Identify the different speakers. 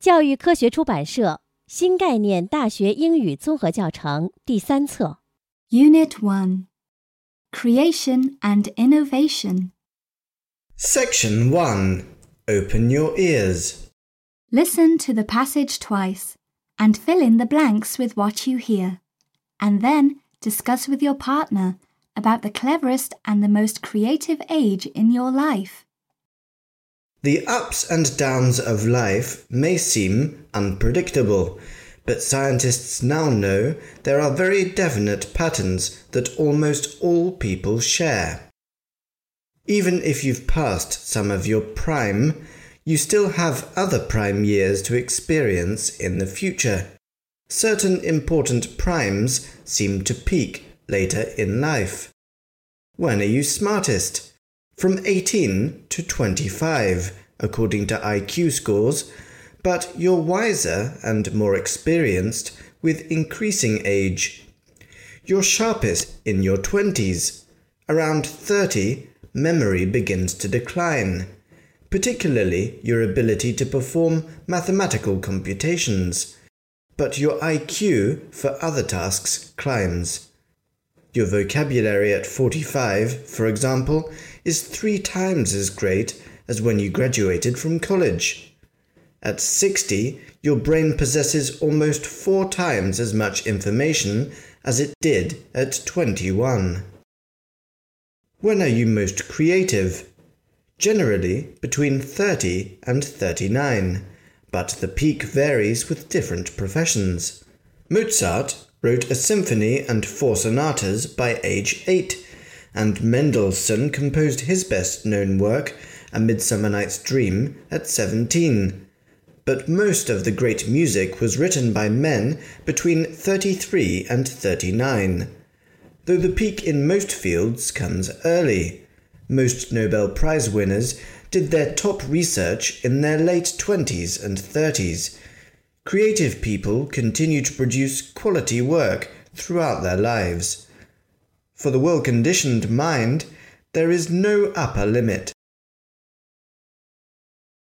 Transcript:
Speaker 1: 教育科学出版社新概念大学英语综合教程第3册
Speaker 2: Unit 1 Creation and Innovation
Speaker 3: Section 1 Open your ears.
Speaker 2: Listen to the passage twice and fill in the blanks with what you hear, and then discuss with your partner about the cleverest and the most creative age in your life.
Speaker 3: The ups and downs of life may seem unpredictable, but scientists now know there are very definite patterns that almost all people share. Even if you've passed some of your prime, you still have other prime years to experience in the future. Certain important primes seem to peak later in life. When are you smartest? From 18 to 25, according to IQ scores, but you're wiser and more experienced with increasing age. You're sharpest in your 20s. Around 30, memory begins to decline, particularly your ability to perform mathematical computations, but your IQ for other tasks climbs. Your vocabulary at 45, for example, is 3 times as great as when you graduated from college. At 60, your brain possesses almost 4 times as much information as it did at 21. When are you most creative? Generally between 30 and 39, but the peak varies with different professions. Mozart wrote a symphony and 4 sonatas by age 8, and Mendelssohn composed his best-known work, A Midsummer Night's Dream, at 17. But most of the great music was written by men between 33 and 39, though the peak in most fields comes early. Most Nobel Prize winners did their top research in their late 20s and 30s. Creative people continue to produce quality work throughout their lives. For the well-conditioned mind, there is no upper limit.